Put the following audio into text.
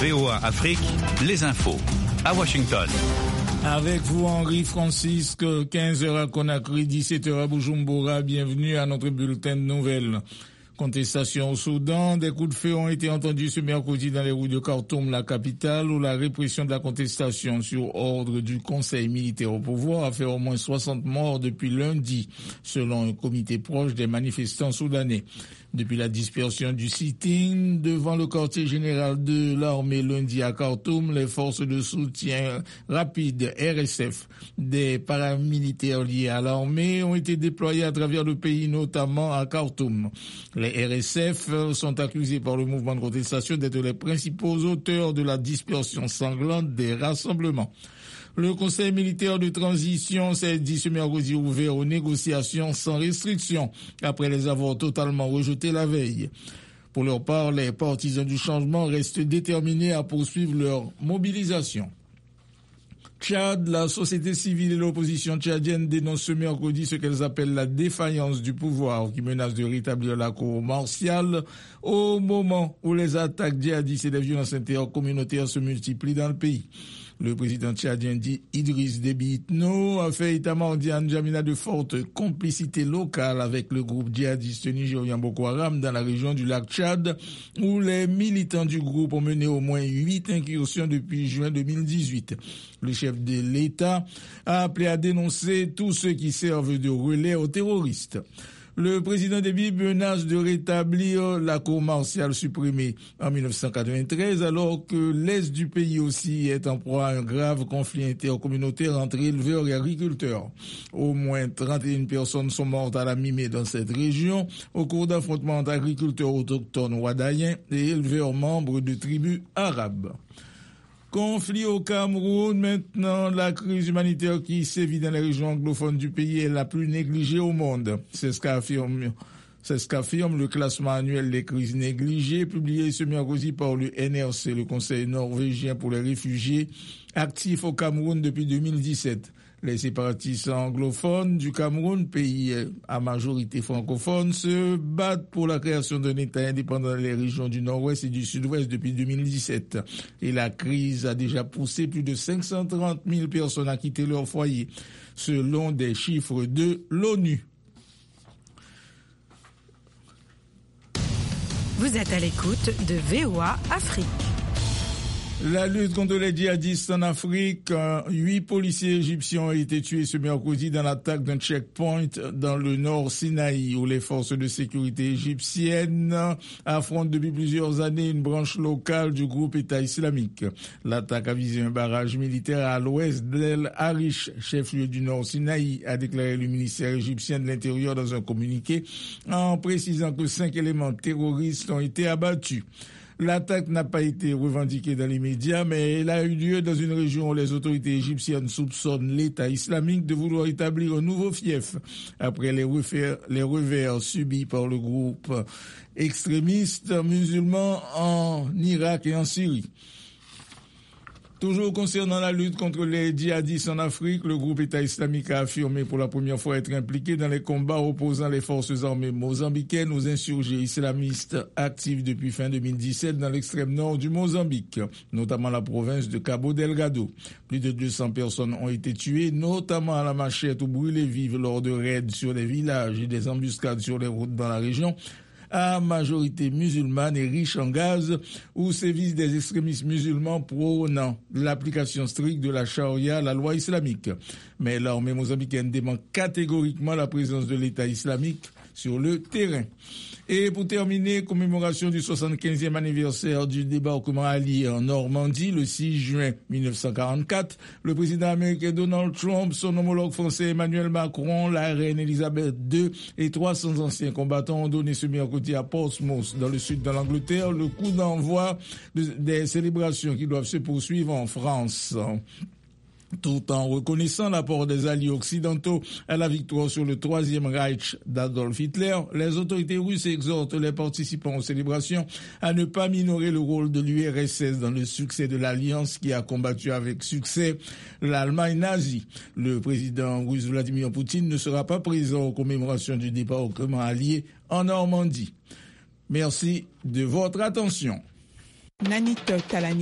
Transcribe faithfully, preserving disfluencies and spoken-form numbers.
V O A Afrique, les infos. À Washington. Avec vous, Henri Francisque, quinze heures à Conakry, dix-sept heures à Bujumbura. Bienvenue à notre bulletin de nouvelles. Contestation au Soudan, des coups de feu ont été entendus ce mercredi dans les rues de Khartoum, la capitale, où la répression de la contestation sur ordre du Conseil militaire au pouvoir a fait au moins soixante morts depuis lundi, selon un comité proche des manifestants soudanais. Depuis la dispersion du sit-in devant le quartier général de l'armée lundi à Khartoum, les forces de soutien rapide R S F des paramilitaires liés à l'armée ont été déployés à travers le pays, notamment à Khartoum. Les R S F sont accusés par le mouvement de contestation d'être les principaux auteurs de la dispersion sanglante des rassemblements. Le Conseil militaire de transition s'est dit ce mercredi ouvert aux négociations sans restriction, après les avoir totalement rejetés la veille. Pour leur part, les partisans du changement restent déterminés à poursuivre leur mobilisation. Tchad, la société civile et l'opposition tchadienne dénoncent ce mercredi ce qu'elles appellent la défaillance du pouvoir qui menace de rétablir la cour martiale au moment où les attaques djihadistes et les violences intercommunautaires se multiplient dans le pays. Le président tchadien dit Idriss Déby Itno a fait état mardi à N'Djamena de fortes complicités locales avec le groupe djihadiste nigérian Boko Haram dans la région du lac Tchad, où les militants du groupe ont mené au moins huit incursions depuis juin deux mille dix-huit. Le chef de l'État a appelé à dénoncer tous ceux qui servent de relais aux terroristes. Le président Déby menace de rétablir la cour martiale supprimée en mille neuf cent quatre-vingt-treize, alors que l'est du pays aussi est en proie à un grave conflit intercommunautaire entre éleveurs et agriculteurs. Au moins trente et une personnes sont mortes à la mi-mai dans cette région au cours d'affrontements entre agriculteurs autochtones ouadayens et éleveurs membres de tribus arabes. Conflit au Cameroun, maintenant la crise humanitaire qui sévit dans les régions anglophones du pays est la plus négligée au monde. C'est ce qu'affirme, c'est ce qu'affirme le classement annuel des crises négligées publié ce mercredi par le N R C, le Conseil norvégien pour les réfugiés, actif au Cameroun depuis deux mille dix-sept. Les séparatistes anglophones du Cameroun, pays à majorité francophone, se battent pour la création d'un État indépendant dans les régions du nord-ouest et du sud-ouest depuis deux mille dix-sept. Et la crise a déjà poussé plus de cinq cent trente mille personnes à quitter leur foyer, selon des chiffres de l'ONU. Vous êtes à l'écoute de V O A Afrique. La lutte contre les djihadistes en Afrique, huit policiers égyptiens ont été tués ce mercredi dans l'attaque d'un checkpoint dans le nord Sinaï, où les forces de sécurité égyptiennes affrontent depuis plusieurs années une branche locale du groupe État islamique. L'attaque a visé un barrage militaire à l'ouest d'El Arish, chef-lieu du nord Sinaï, a déclaré le ministère égyptien de l'Intérieur dans un communiqué, en précisant que cinq éléments terroristes ont été abattus. L'attaque n'a pas été revendiquée dans les médias, mais elle a eu lieu dans une région où les autorités égyptiennes soupçonnent l'État islamique de vouloir établir un nouveau fief après les revers, les revers subis par le groupe extrémiste musulman en Irak et en Syrie. Toujours concernant la lutte contre les djihadistes en Afrique, le groupe État islamique a affirmé pour la première fois être impliqué dans les combats opposant les forces armées mozambicaines aux insurgés islamistes actifs depuis fin deux mille dix-sept dans l'extrême nord du Mozambique, notamment la province de Cabo Delgado. Plus de deux cents personnes ont été tuées, notamment à la machette ou brûlées vives lors de raids sur des villages et des embuscades sur les routes dans la région, à majorité musulmane et riche en gaz, où sévissent des extrémistes musulmans prônant l'application stricte de la charia, la loi islamique. Mais l'armée mozambicaine dément catégoriquement la présence de l'État islamique sur le terrain. Et pour terminer, commémoration du soixante-quinzième anniversaire du débarquement allié en Normandie, le six juin mille neuf cent quarante-quatre, le président américain Donald Trump, son homologue français Emmanuel Macron, la reine Elisabeth deux et trois cents anciens combattants ont donné ce mercredi à Portsmouth, dans le sud de l'Angleterre, le coup d'envoi de, des célébrations qui doivent se poursuivre en France. Tout en reconnaissant l'apport des alliés occidentaux à la victoire sur le troisième Reich d'Adolf Hitler, les autorités russes exhortent les participants aux célébrations à ne pas minorer le rôle de l'U R S S dans le succès de l'alliance qui a combattu avec succès l'Allemagne nazie. Le président russe Vladimir Poutine ne sera pas présent aux commémorations du débarquement allié en Normandie. Merci de votre attention. Nanit Talani